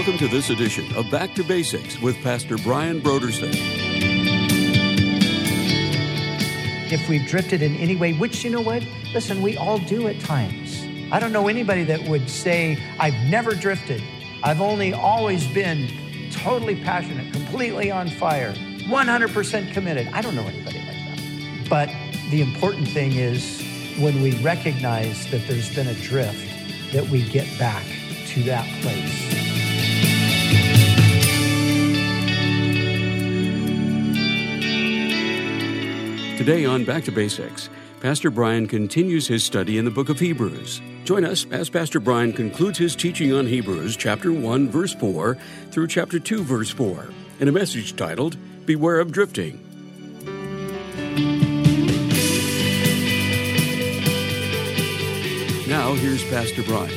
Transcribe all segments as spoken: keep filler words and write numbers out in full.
Welcome to this edition of Back to Basics with Pastor Brian Brodersen. If we've drifted in any way, which, you know what? Listen, we all do at times. I don't know anybody that would say, I've never drifted. I've only always been totally passionate, completely on fire, one hundred percent committed. I don't know anybody like that. But the important thing is when we recognize that there's been a drift, that we get back to that place. Today on Back to Basics, Pastor Brian continues his study in the book of Hebrews. Join us as Pastor Brian concludes his teaching on Hebrews chapter one, verse four through chapter two, verse four, in a message titled, Beware of Drifting. Now, here's Pastor Brian.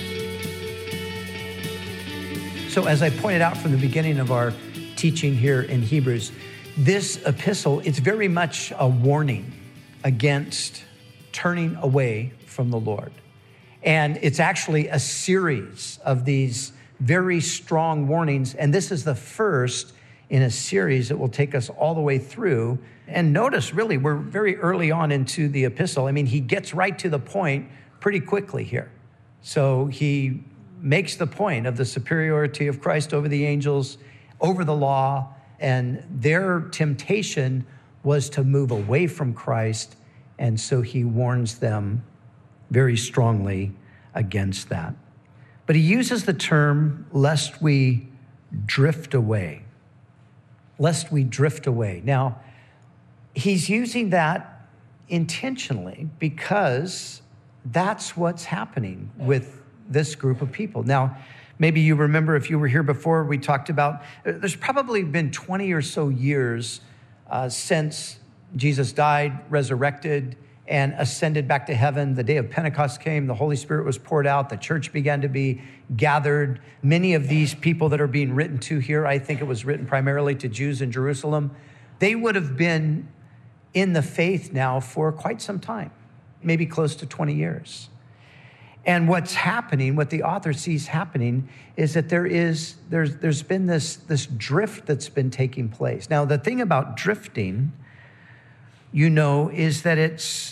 So as I pointed out from the beginning of our teaching here in Hebrews, this epistle, it's very much a warning against turning away from the Lord. And it's actually a series of these very strong warnings. And this is the first in a series that will take us all the way through. And notice, really, we're very early on into the epistle. I mean, he gets right to the point pretty quickly here. So he makes the point of the superiority of Christ over the angels, over the law, and their temptation was to move away from Christ. And so he warns them very strongly against that. But he uses the term, lest we drift away. Lest we drift away. Now, he's using that intentionally because that's what's happening with this group of people. Now, maybe you remember if you were here before, we talked about, there's probably been twenty or so years uh, since Jesus died, resurrected, and ascended back to heaven. The day of Pentecost came, the Holy Spirit was poured out, the church began to be gathered. Many of these people that are being written to here, I think it was written primarily to Jews in Jerusalem, they would have been in the faith now for quite some time, maybe close to twenty years. And what's happening, what the author sees happening, is that there is, there's, there's been this, this drift that's been taking place. Now, the thing about drifting, you know, is that it's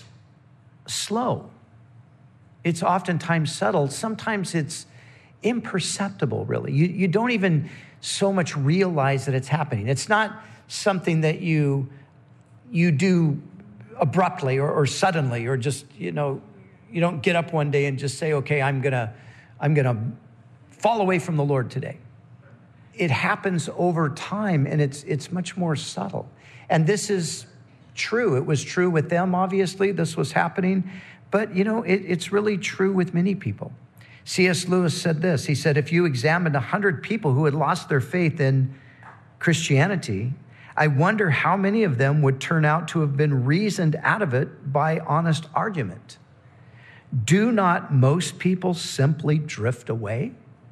slow. It's oftentimes subtle. Sometimes it's imperceptible, really. You, you don't even so much realize that it's happening. It's not something that you, you do abruptly or, or suddenly or just, you know, you don't get up one day and just say, okay, I'm gonna, I'm gonna fall away from the Lord today. It happens over time, and it's it's much more subtle. And this is true. It was true with them, obviously. This was happening. But, you know, it, it's really true with many people. C S Lewis said this. He said, if you examined one hundred people who had lost their faith in Christianity, I wonder how many of them would turn out to have been reasoned out of it by honest argument. Do not most people simply drift away?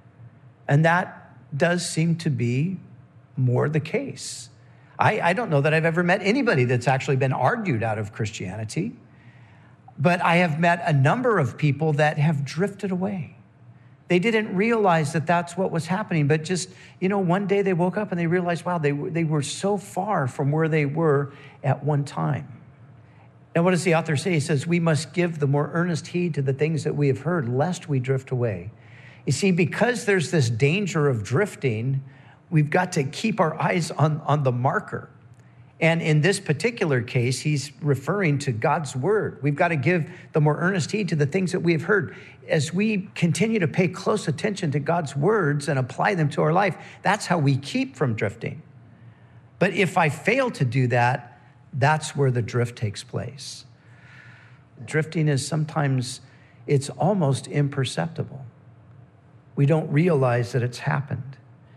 And that does seem to be more the case. I, I don't know that I've ever met anybody that's actually been argued out of Christianity, but I have met a number of people that have drifted away. They didn't realize that that's what was happening, but just, you know, one day they woke up and they realized, wow, they, they were so far from where they were at one time. Now, what does the author say? He says, we must give the more earnest heed to the things that we have heard, lest we drift away. You see, because there's this danger of drifting, we've got to keep our eyes on, on the marker. And in this particular case, he's referring to God's word. We've got to give the more earnest heed to the things that we have heard. As we continue to pay close attention to God's words and apply them to our life, that's how we keep from drifting. But if I fail to do that, that's where the drift takes place. Drifting is sometimes, it's almost imperceptible. We don't realize that it's happened.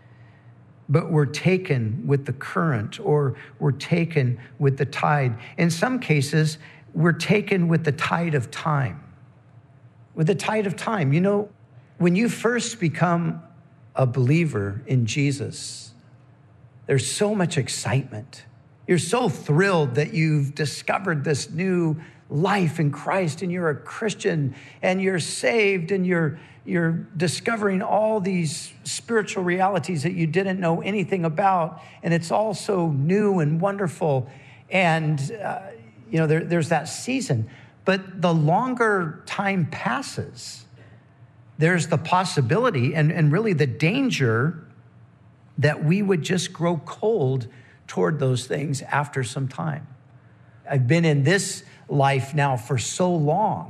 But we're taken with the current, or we're taken with the tide. In some cases, we're taken with the tide of time. With the tide of time. You know, when you first become a believer in Jesus, there's so much excitement. You're so thrilled that you've discovered this new life in Christ and you're a Christian and you're saved and you're you're discovering all these spiritual realities that you didn't know anything about, and it's all so new and wonderful. And uh, you know, there, there's that season. But the longer time passes, there's the possibility and, and really the danger that we would just grow cold toward those things after some time. I've been in this life now for so long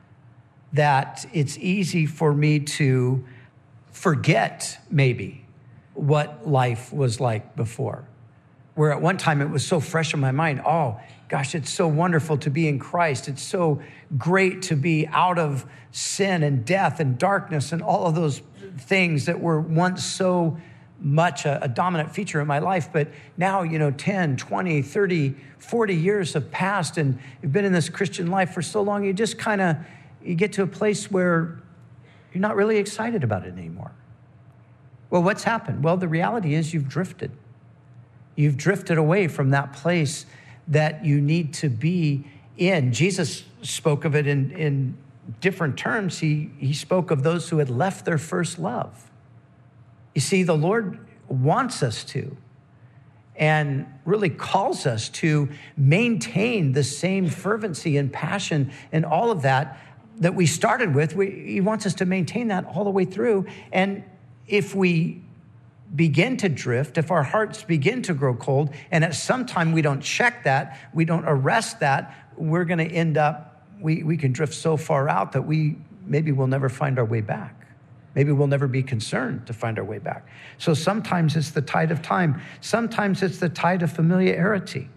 that it's easy for me to forget maybe what life was like before. Where at one time it was so fresh in my mind. Oh, gosh, it's so wonderful to be in Christ. It's so great to be out of sin and death and darkness and all of those things that were once so much a, a dominant feature in my life. But now, you know, ten, twenty, thirty, forty years have passed and you've been in this Christian life for so long, you just kind of, you get to a place where you're not really excited about it anymore. Well, what's happened? Well, the reality is you've drifted. You've drifted away from that place that you need to be in. Jesus spoke of it in, in different terms. He, he spoke of those who had left their first love. You see, the Lord wants us to and really calls us to maintain the same fervency and passion and all of that that we started with. We, he wants us to maintain that all the way through. And if we begin to drift, if our hearts begin to grow cold, and at some time we don't check that, we don't arrest that, we're going to end up, we, we can drift so far out that we maybe we'll never find our way back. Maybe we'll never be concerned to find our way back. So sometimes it's the tide of time. Sometimes it's the tide of familiarity.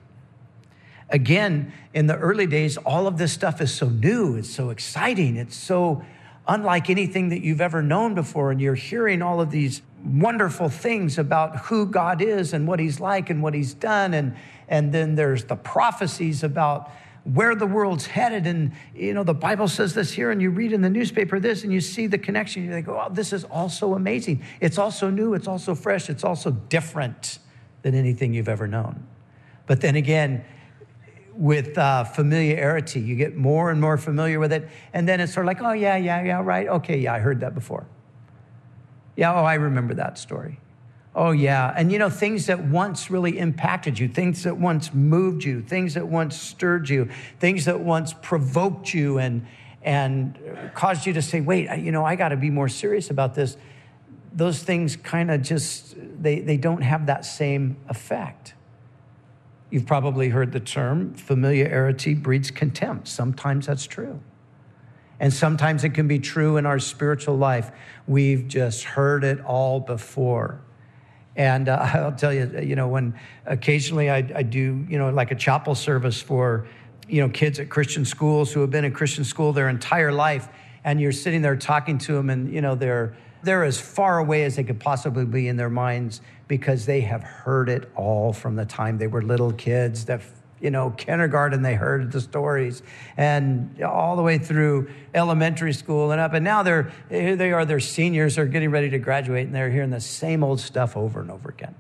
Again, in the early days, all of this stuff is so new. It's so exciting. It's so unlike anything that you've ever known before. And you're hearing all of these wonderful things about who God is and what he's like and what he's done. And, and then there's the prophecies about where the world's headed. And, you know, the Bible says this here, and you read in the newspaper this, and you see the connection. You think, oh, this is also amazing. It's also new. It's also fresh. It's also different than anything you've ever known. But then again, with uh, familiarity, you get more and more familiar with it. And then it's sort of like, oh, yeah, yeah, yeah, right. Okay, yeah, I heard that before. Yeah, oh, I remember that story. Oh, yeah. And, you know, things that once really impacted you, things that once moved you, things that once stirred you, things that once provoked you and, and caused you to say, wait, you know, I got to be more serious about this. Those things kind of just, they, they don't have that same effect. You've probably heard the term familiarity breeds contempt. Sometimes that's true. And sometimes it can be true in our spiritual life. We've just heard it all before. And uh, I'll tell you, you know, when occasionally I, I do, you know, like a chapel service for, you know, kids at Christian schools who have been in Christian school their entire life, and you're sitting there talking to them, and, you know, they're they're as far away as they could possibly be in their minds because they have heard it all from the time they were little kids. That, you know, kindergarten, they heard the stories, and all the way through elementary school and up. And now they're, here they are, they're seniors, are getting ready to graduate, and they're hearing the same old stuff over and over again.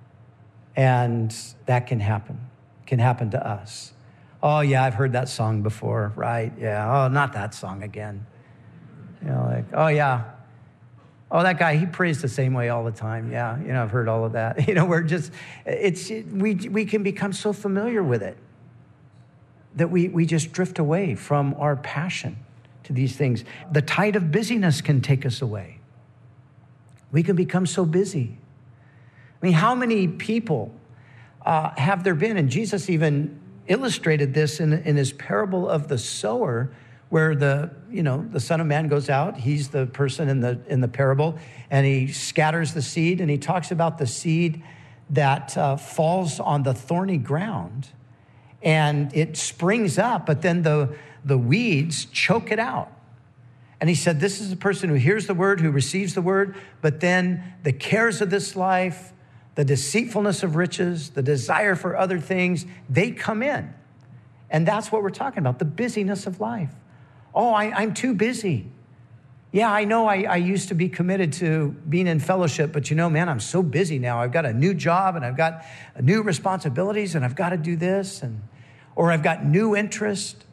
And that can happen, can happen to us. Oh, yeah, I've heard that song before, right? Yeah, oh, not that song again. You know, like, oh, yeah. Oh, that guy, he prays the same way all the time. Yeah, you know, I've heard all of that. You know, we're just, it's, we we can become so familiar with it that we, we just drift away from our passion to these things. The tide of busyness can take us away. We can become so busy. I mean, how many people uh, have there been? And Jesus even illustrated this in, in his parable of the sower, where the, you know, the Son of Man goes out. He's the person in the in the parable, and he scatters the seed, and he talks about the seed that uh, falls on the thorny ground, and it springs up, but then the, the weeds choke it out. And he said, this is a person who hears the word, who receives the word, but then the cares of this life, the deceitfulness of riches, the desire for other things, they come in. And that's what we're talking about, the busyness of life. Oh, I, I'm too busy. Yeah, I know I, I used to be committed to being in fellowship, but you know, man, I'm so busy now. I've got a new job, and I've got new responsibilities, and I've got to do this, and or I've got new interest.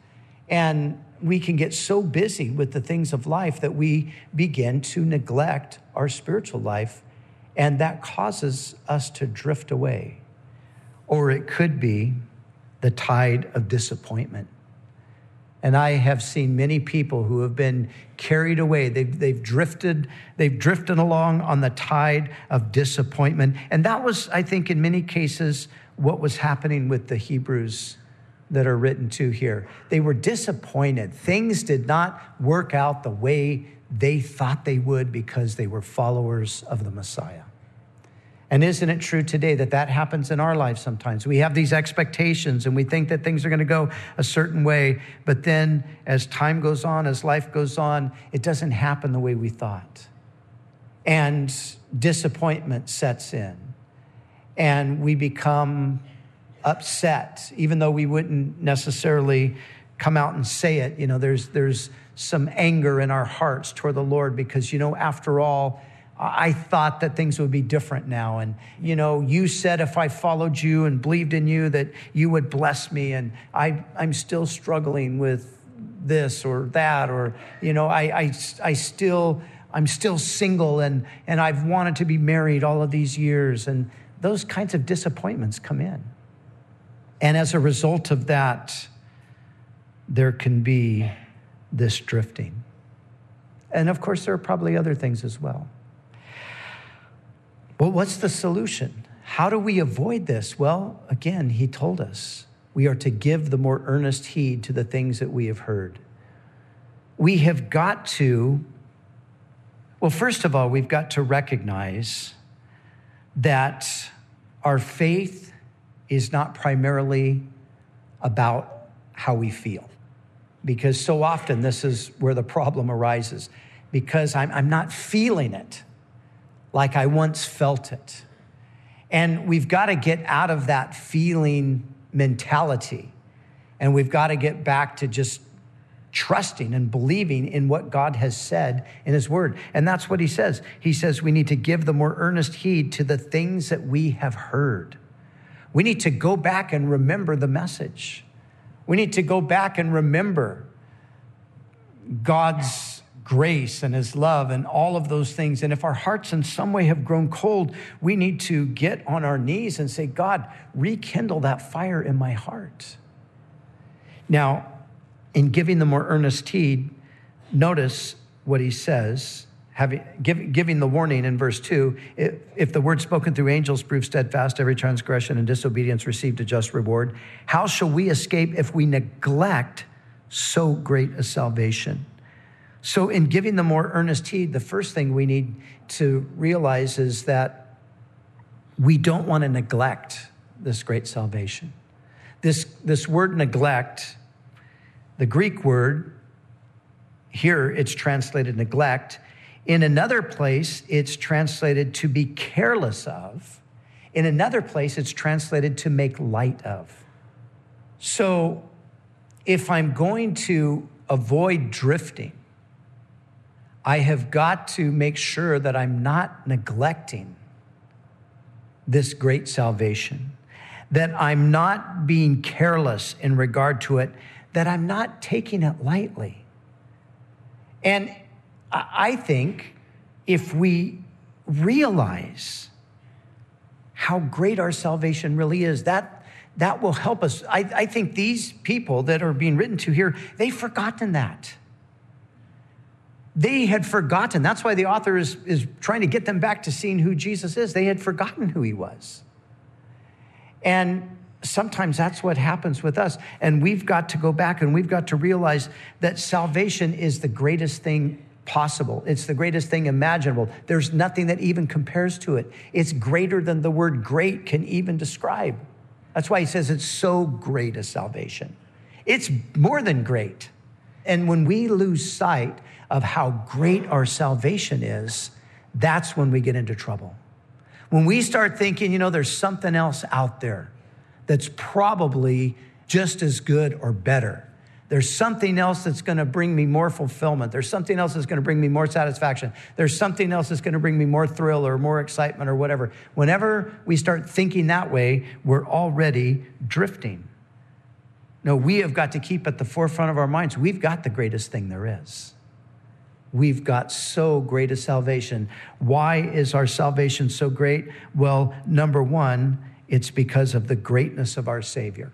And we can get so busy with the things of life that we begin to neglect our spiritual life, and that causes us to drift away. Or it could be the tide of disappointment. And I have seen many people who have been carried away. They've, they've drifted, they've drifted along on the tide of disappointment. And that was, I think, in many cases, what was happening with the Hebrews that are written to here. They were disappointed. Things did not work out the way they thought they would because they were followers of the Messiah. And isn't it true today that that happens in our life sometimes? We have these expectations and we think that things are going to go a certain way, but then as time goes on, as life goes on, it doesn't happen the way we thought. And disappointment sets in, and we become upset, even though we wouldn't necessarily come out and say it. You know, there's there's some anger in our hearts toward the Lord because, you know, after all, I thought that things would be different now. And, you know, you said if I followed you and believed in you that you would bless me. And I, I'm still struggling with this or that, or, you know, I, I, I still, I'm still single and, and I've wanted to be married all of these years. And those kinds of disappointments come in. And as a result of that, there can be this drifting. And of course, there are probably other things as well. Well, what's the solution? How do we avoid this? Well, again, he told us we are to give the more earnest heed to the things that we have heard. We have got to, well, first of all, we've got to recognize that our faith is not primarily about how we feel, because so often this is where the problem arises, because I'm, I'm not feeling it like I once felt it. And we've got to get out of that feeling mentality. And we've got to get back to just trusting and believing in what God has said in his word. And that's what he says. He says we need to give the more earnest heed to the things that we have heard. We need to go back and remember the message. We need to go back and remember God's grace and his love and all of those things. And if our hearts in some way have grown cold, we need to get on our knees and say, God, rekindle that fire in my heart. Now, in giving the more earnest heed, notice what he says, having, give, giving the warning in verse two, if, if the word spoken through angels proved steadfast, every transgression and disobedience received a just reward, how shall we escape if we neglect so great a salvation? So in giving the more earnest heed, the first thing we need to realize is that we don't want to neglect this great salvation. This, this word neglect, the Greek word, here it's translated neglect. In another place, it's translated to be careless of. In another place, it's translated to make light of. So if I'm going to avoid drifting, I have got to make sure that I'm not neglecting this great salvation, that I'm not being careless in regard to it, that I'm not taking it lightly. And I think if we realize how great our salvation really is, that, that will help us. I, I think these people that are being written to here, they've forgotten that. They had forgotten. That's why the author is, is trying to get them back to seeing who Jesus is. They had forgotten who he was. And sometimes that's what happens with us. And we've got to go back and we've got to realize that salvation is the greatest thing possible. It's the greatest thing imaginable. There's nothing that even compares to it. It's greater than the word great can even describe. That's why he says it's so great a salvation. It's more than great. And when we lose sight of how great our salvation is, that's when we get into trouble. When we start thinking, you know, there's something else out there that's probably just as good or better. There's something else that's going to bring me more fulfillment. There's something else that's going to bring me more satisfaction. There's something else that's going to bring me more thrill or more excitement or whatever. Whenever we start thinking that way, we're already drifting. No, we have got to keep at the forefront of our minds, we've got the greatest thing there is. We've got so great a salvation. Why is our salvation so great? Well, number one, it's because of the greatness of our Savior.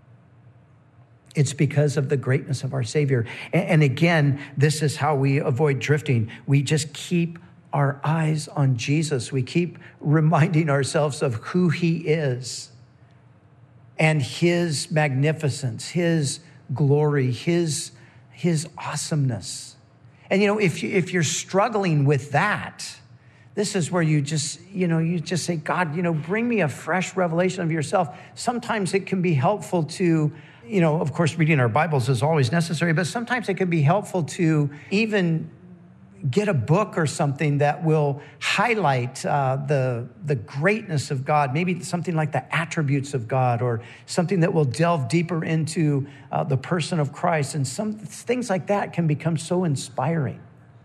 It's because of the greatness of our Savior. And again, this is how we avoid drifting. We just keep our eyes on Jesus. We keep reminding ourselves of who he is and his magnificence, his glory, his, his awesomeness. And, you know, if, you, if you're struggling with that, this is where you just, you know, you just say, God, you know, bring me a fresh revelation of yourself. Sometimes it can be helpful to, you know, of course, reading our Bibles is always necessary, but sometimes it can be helpful to even get a book or something that will highlight uh, the, the greatness of God, maybe something like the attributes of God, or something that will delve deeper into uh, the person of Christ. And some things like that can become so inspiring,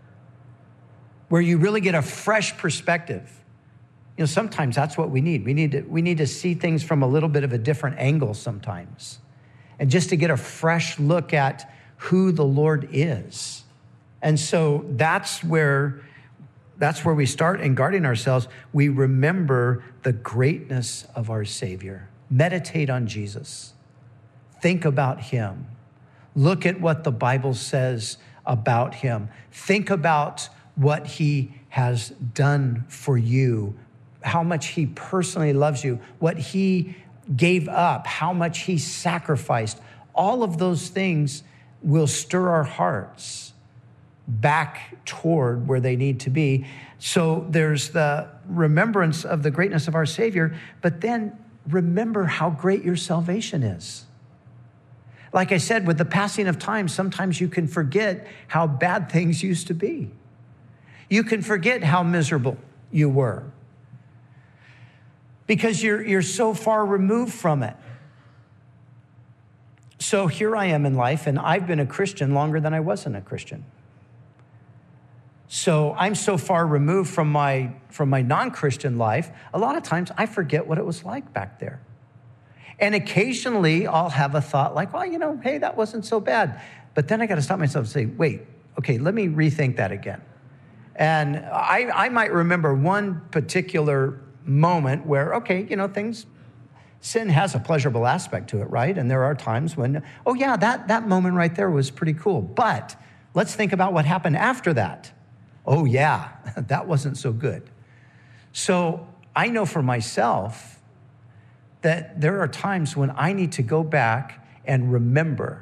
where you really get a fresh perspective. You know, sometimes that's what we need. We need to, we need to see things from a little bit of a different angle sometimes, and just to get a fresh look at who the Lord is. And so that's where, that's where we start in guarding ourselves. We remember the greatness of our Savior. Meditate on Jesus. Think about him. Look at what the Bible says about him. Think about what he has done for you, how much he personally loves you, what he gave up, how much he sacrificed. All of those things will stir our hearts back toward where they need to be. So there's the remembrance of the greatness of our Savior, but then remember how great your salvation is. Like I said, with the passing of time, sometimes you can forget how bad things used to be. You can forget how miserable you were because you're, you're so far removed from it. So here I am in life, and I've been a Christian longer than I wasn't a Christian. So I'm so far removed from my, from my non-Christian life, a lot of times I forget what it was like back there. And occasionally I'll have a thought like, well, you know, hey, that wasn't so bad. But then I got to stop myself and say, wait, okay, let me rethink that again. And I, I might remember one particular moment where, okay, you know, things, sin has a pleasurable aspect to it, right? And there are times when, oh yeah, that, that moment right there was pretty cool. But let's think about what happened after that. Oh yeah, that wasn't so good. So I know for myself that there are times when I need to go back and remember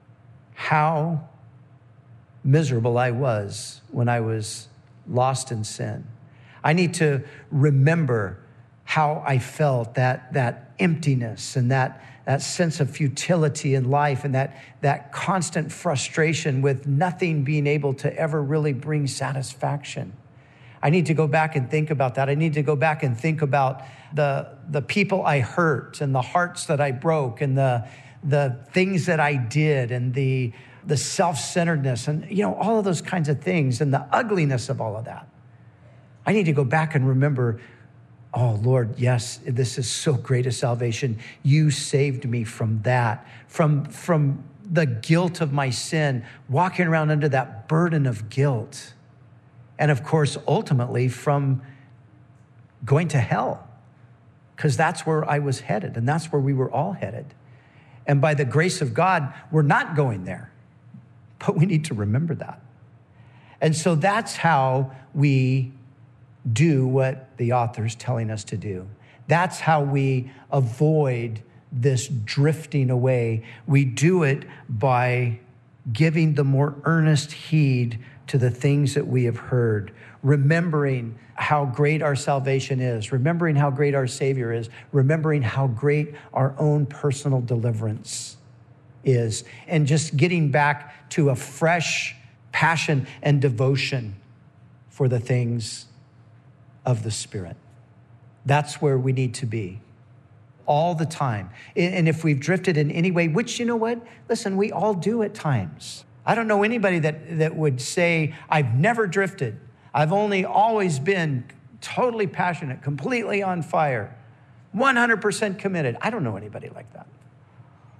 how miserable I was when I was lost in sin. I need to remember how I felt, that, that emptiness and that, that sense of futility in life, and that, that constant frustration with nothing being able to ever really bring satisfaction. I need to go back and think about that. I need to go back and think about the, the people I hurt and the hearts that I broke and the, the things that I did and the, the self-centeredness and, you know, all of those kinds of things and the ugliness of all of that. I need to go back and remember, oh, Lord, yes, this is so great a salvation. You saved me from that, from, from the guilt of my sin, walking around under that burden of guilt. And of course, ultimately from going to hell, because that's where I was headed, and that's where we were all headed. And by the grace of God, we're not going there, but we need to remember that. And so that's how we do what the author's telling us to do. That's how we avoid this drifting away. We do it by giving the more earnest heed to the things that we have heard, remembering how great our salvation is, remembering how great our Savior is, remembering how great our own personal deliverance is, and just getting back to a fresh passion and devotion for the things of the Spirit. That's where we need to be all the time. And if we've drifted in any way, which, you know what? Listen, we all do at times. I don't know anybody that, that would say, I've never drifted. I've only always been totally passionate, completely on fire, one hundred percent committed. I don't know anybody like that.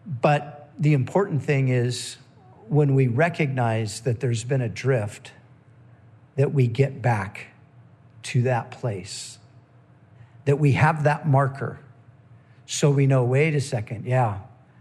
But the important thing is when we recognize that there's been a drift, that we get back to that place, that we have that marker so we know, wait a second, yeah,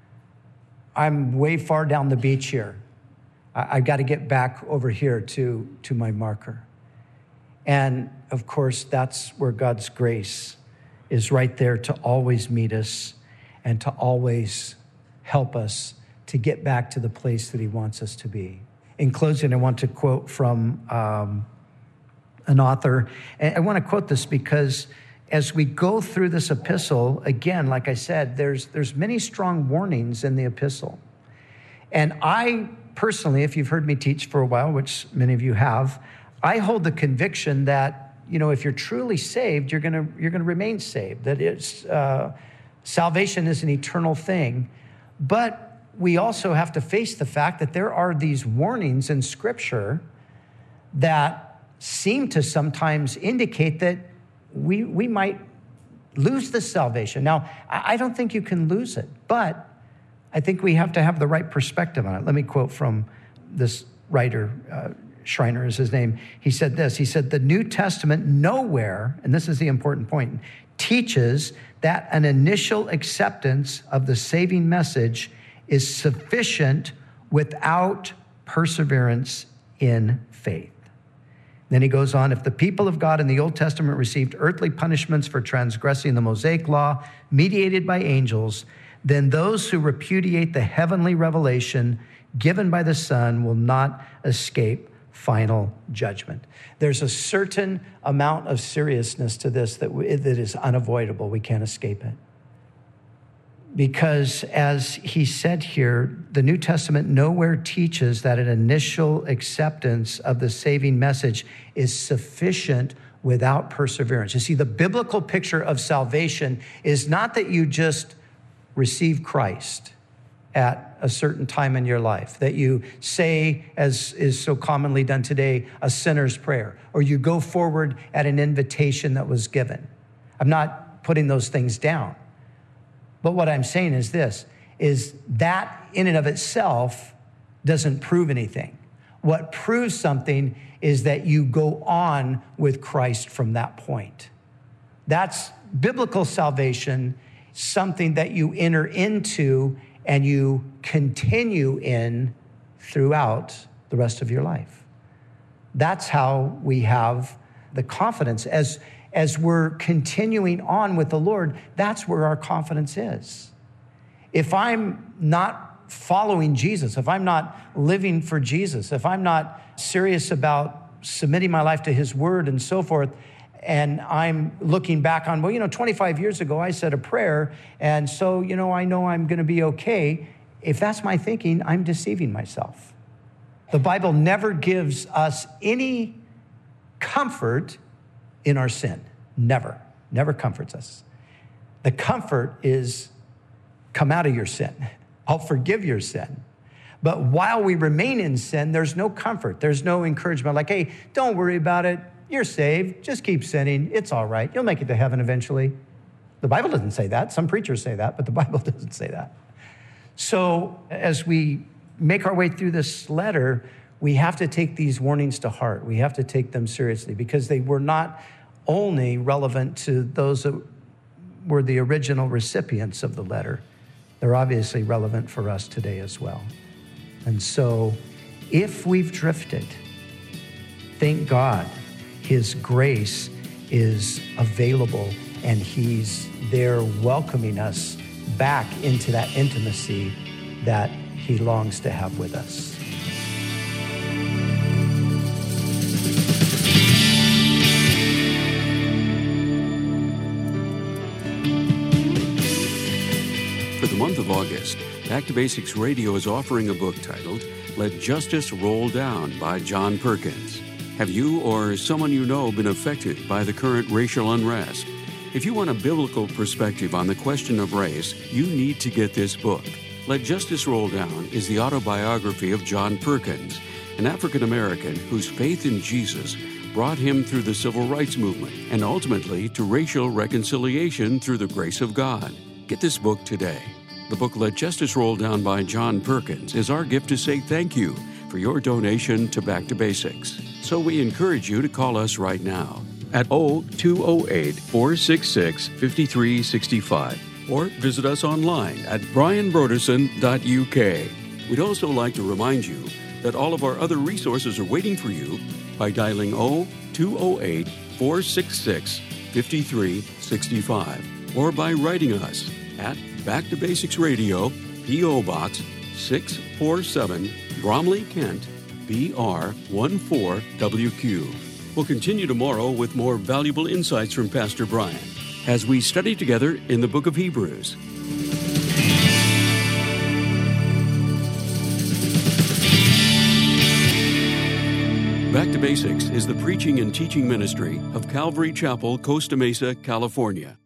I'm way far down the beach here. I, I've got to get back over here to, to my marker. And of course, that's where God's grace is right there to always meet us and to always help us to get back to the place that he wants us to be. In closing, I want to quote from um, an author. And I want to quote this because as we go through this epistle, again, like I said, there's, there's many strong warnings in the epistle. And I personally, if you've heard me teach for a while, which many of you have, I hold the conviction that, you know, if you're truly saved, you're gonna you're gonna remain saved. That it's uh, salvation is an eternal thing, but we also have to face the fact that there are these warnings in Scripture that seem to sometimes indicate that we we might lose this salvation. Now, I don't think you can lose it, but I think we have to have the right perspective on it. Let me quote from this writer. Uh, Schreiner is his name. He said this, he said, the New Testament nowhere, and this is the important point, teaches that an initial acceptance of the saving message is sufficient without perseverance in faith. Then he goes on, if the people of God in the Old Testament received earthly punishments for transgressing the Mosaic law mediated by angels, then those who repudiate the heavenly revelation given by the Son will not escape final judgment. There's a certain amount of seriousness to this that, we, that is unavoidable. We can't escape it. Because as he said here, the New Testament nowhere teaches that an initial acceptance of the saving message is sufficient without perseverance. You see, the biblical picture of salvation is not that you just receive Christ at a certain time in your life, that you say, as is so commonly done today, a sinner's prayer, or you go forward at an invitation that was given. I'm not putting those things down. But what I'm saying is this, is that in and of itself doesn't prove anything. What proves something is that you go on with Christ from that point. That's biblical salvation, something that you enter into and you continue in throughout the rest of your life. That's how we have the confidence. As, as we're continuing on with the Lord, that's where our confidence is. If I'm not following Jesus, if I'm not living for Jesus, if I'm not serious about submitting my life to his word and so forth, and I'm looking back on, well, you know, twenty-five years ago, I said a prayer, and so, you know, I know I'm going to be okay. If that's my thinking, I'm deceiving myself. The Bible never gives us any comfort in our sin. Never. Never comforts us. The comfort is come out of your sin. I'll forgive your sin. But while we remain in sin, there's no comfort. There's no encouragement. Like, hey, don't worry about it. You're saved. Just keep sinning. It's all right. You'll make it to heaven eventually. The Bible doesn't say that. Some preachers say that, but the Bible doesn't say that. So as we make our way through this letter, we have to take these warnings to heart. We have to take them seriously because they were not only relevant to those that were the original recipients of the letter. They're obviously relevant for us today as well. And so if we've drifted, thank God his grace is available and he's there welcoming us back into that intimacy that he longs to have with us. For the month of August, Back to Basics Radio is offering a book titled Let Justice Roll Down by John Perkins. Have you or someone you know been affected by the current racial unrest? If you want a biblical perspective on the question of race, you need to get this book. Let Justice Roll Down is the autobiography of John Perkins, an African-American whose faith in Jesus brought him through the civil rights movement and ultimately to racial reconciliation through the grace of God. Get this book today. The booklet Justice Rolled Down by John Perkins is our gift to say thank you for your donation to Back to Basics. So we encourage you to call us right now at oh two oh eight, four six six, five three six five or visit us online at brian broderson dot u k. We'd also like to remind you that all of our other resources are waiting for you by dialing oh two oh eight, four six six, five three six five or by writing us at Back to Basics Radio, P O. Box six four seven, Bromley, Kent, B R one four W Q. We'll continue tomorrow with more valuable insights from Pastor Brian as we study together in the book of Hebrews. Back to Basics is the preaching and teaching ministry of Calvary Chapel, Costa Mesa, California.